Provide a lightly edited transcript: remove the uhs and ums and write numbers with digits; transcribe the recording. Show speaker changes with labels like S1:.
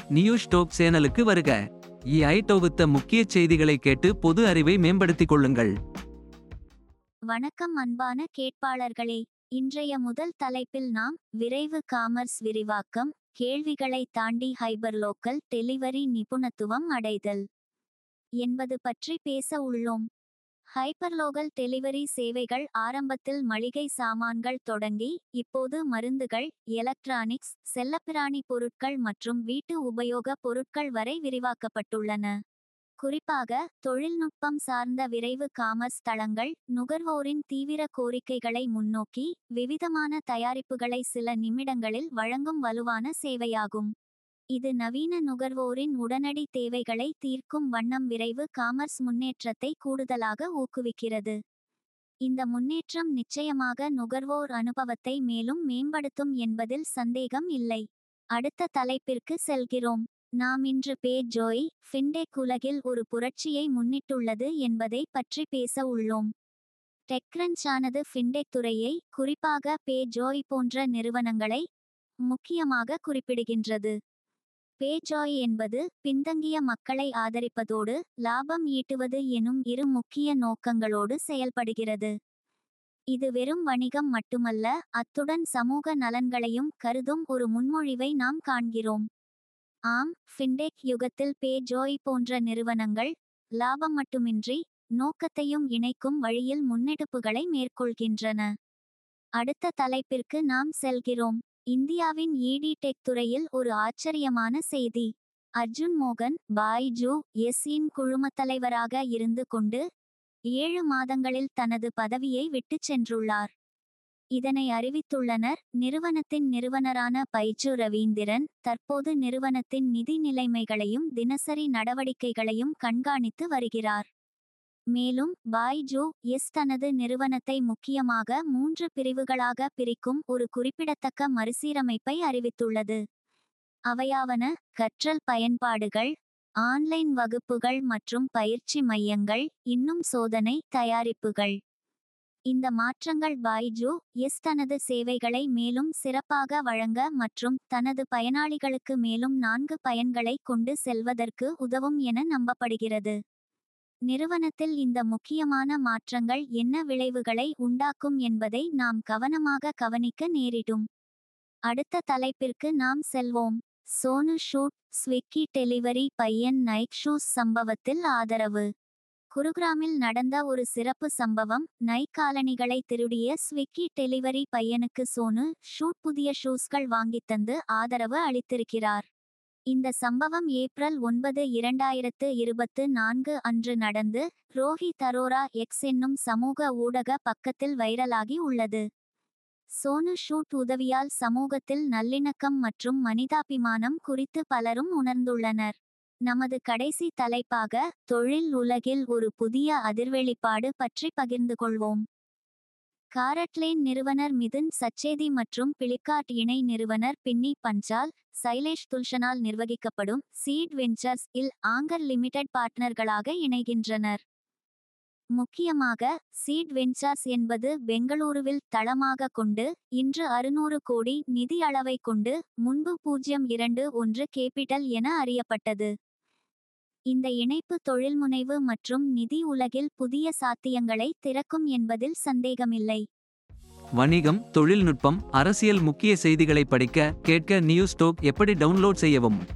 S1: News top சேனலுக்கு வருக. EI தொகுத்த முக்கிய செய்திகளை கேட்டு பொது அறிவை மேம்படுத்திக் கொள்ளுங்கள்.
S2: வணக்கம் அன்பான கேட்பாளர்களே. இன்றைய முதல் தலைப்பில் நாம் விரைவு காமர்ஸ் விரிவாக்கம், கேள்விகளை தாண்டி ஹைபர்லோக்கல் டெலிவரி நிபுணத்துவம் அடைதல் என்பது பற்றி பேச உள்ளோம். ஹைப்பர்லோகல் டெலிவரி சேவைகள் ஆரம்பத்தில் மளிகை சாமான்கள் தொடங்கி இப்போது மருந்துகள், எலக்ட்ரானிக்ஸ், செல்லப்பிராணி பொருட்கள் மற்றும் வீட்டு உபயோக பொருட்கள் வரை விரிவாக்கப்பட்டுள்ளன. குறிப்பாக தொழில்நுட்பம் சார்ந்த விரைவு காமர்ஸ் தளங்கள் நுகர்வோரின் தீவிர கோரிக்கைகளை முன்னோக்கி விவிதமான தயாரிப்புகளை சில நிமிடங்களில் வழங்கும் வலுவான சேவையாகும். இது நவீன நுகர்வோரின் உடனடி தேவைகளை தீர்க்கும் வண்ணம் விரைவு காமர்ஸ் முன்னேற்றத்தை கூடுதலாக ஊக்குவிக்கிறது. இந்த முன்னேற்றம் நிச்சயமாக நுகர்வோர் அனுபவத்தை மேலும் மேம்படுத்தும் என்பதில் சந்தேகம் இல்லை. அடுத்த தலைப்பிற்கு செல்கிறோம். நாம் இன்று பே-ஜோய் ஃபின்டெக் உலகில் ஒரு புரட்சியை முன்னிட்டுள்ளது என்பதை பற்றி பேச உள்ளோம். டெக்க்ரன்ச் ஆனது ஃபின்டெக் துறையை, குறிப்பாக பே-ஜோய் போன்ற நிறுவனங்களை முக்கியமாக குறிப்பிடுகின்றது. பே-ஜோய் என்பது பின்தங்கிய மக்களை ஆதரிப்பதோடு லாபம் ஈட்டுவது எனும் இரு முக்கிய நோக்கங்களோடு செயல்படுகிறது. இது வெறும் வணிகம் மட்டுமல்ல, அத்துடன் சமூக நலன்களையும் கருதும் ஒரு முன்மொழிவை நாம் காண்கிறோம். ஆம், ஃபின்டெக் யுகத்தில் பே-ஜோய் போன்ற நிறுவனங்கள் லாபம் மட்டுமின்றி நோக்கத்தையும் இணைக்கும் வழியில் முன்னெடுப்புகளை மேற்கொள்கின்றன. அடுத்த தலைப்பிற்கு நாம் செல்கிறோம். இந்தியாவின் இ-டெக் துறையில் ஒரு ஆச்சரியமான செய்தி. அர்ஜுன் மோகன் பைஜூ இன் குழுமத்தலைவராக இருந்து கொண்டு 7 மாதங்களில் தனது பதவியை விட்டுச் சென்றுள்ளார். இதனை அறிவித்துள்ளனர். நிறுவனத்தின் நிறுவனரான பைஜூ ரவீந்திரன் தற்போது நிறுவனத்தின் நிதி நிலைமைகளையும் தினசரி நடவடிக்கைகளையும் கண்காணித்து வருகிறார். மேலும் பைஜூ தனது நிறுவனத்தை முக்கியமாக 3 பிரிவுகளாக பிரிக்கும் ஒரு குறிப்பிடத்தக்க மறுசீரமைப்பை அறிவித்துள்ளது. அவையாவன கற்றல் பயன்பாடுகள், ஆன்லைன் வகுப்புகள் மற்றும் பயிற்சி மையங்கள், இன்னும் சோதனை தயாரிப்புகள். இந்த மாற்றங்கள் பைஜூ தனது சேவைகளை மேலும் சிறப்பாக வழங்க மற்றும் தனது பயனாளிகளுக்கு மேலும் 4 பயன்களை கொண்டு செல்வதற்கு உதவும் என நம்பப்படுகிறது. நிறுவனத்தில் இந்த முக்கியமான மாற்றங்கள் என்ன விளைவுகளை உண்டாக்கும் என்பதை நாம் கவனமாக கவனிக்க நேரிடும். அடுத்த தலைப்பிற்கு நாம் செல்வோம். சோனு சூட் ஸ்விக்கி டெலிவரி பையன் நைக் ஷூஸ் சம்பவத்தில் ஆதரவு. குருகிராமில் நடந்த ஒரு சிறப்பு சம்பவம். நைக் காலணிகளை திருடிய ஸ்விக்கி டெலிவரி பையனுக்கு சோனு சூட் புதிய ஷூஸ்கள் வாங்கித்தந்து ஆதரவு அளித்திருக்கிறார். இந்த சம்பவம் ஏப்ரல் 9, 2024 அன்று நடந்து ரோஹித் அரோரா எக்ஸ் என்னும் சமூக ஊடக பக்கத்தில் வைரலாகி உள்ளது. சோனு சூட் உதவியால் சமூகத்தில் நல்லிணக்கம் மற்றும் மனிதாபிமானம் குறித்து பலரும் உணர்ந்துள்ளனர். நமது கடைசி தலைப்பாக தொழில் உலகில் ஒரு புதிய அதிர்வெளிப்பாடு பற்றி பகிர்ந்து கொள்வோம். காரட்லேன் நிறுவனர் மிதுன் சச்சேதி மற்றும் பிளிப்கார்ட் இணை நிறுவனர் பின்னி பஞ்சால், சைலேஷ் துல்ஷனால் நிர்வகிக்கப்படும் சீட் வெஞ்சர்ஸ் இல் ஆங்கர் லிமிடெட் பார்ட்னர்களாக இணைகின்றனர். முக்கியமாக சீட் வெஞ்சர்ஸ் என்பது பெங்களூருவில் தளமாக கொண்டு இன்று 600 கோடி நிதி அளவை கொண்டு முன்பு 0.21 கேபிட்டல் என அறியப்பட்டது. இந்த இணைப்பு தொழில்முனைவு மற்றும் நிதி உலகில் புதிய சாத்தியங்களை திறக்கும் என்பதில் சந்தேகமில்லை.
S1: வணிகம், தொழில்நுட்பம், அரசியல் முக்கிய செய்திகளை படிக்க கேட்க நியூஸ் டாப் எப்படி டவுன்லோட் செய்யவும்.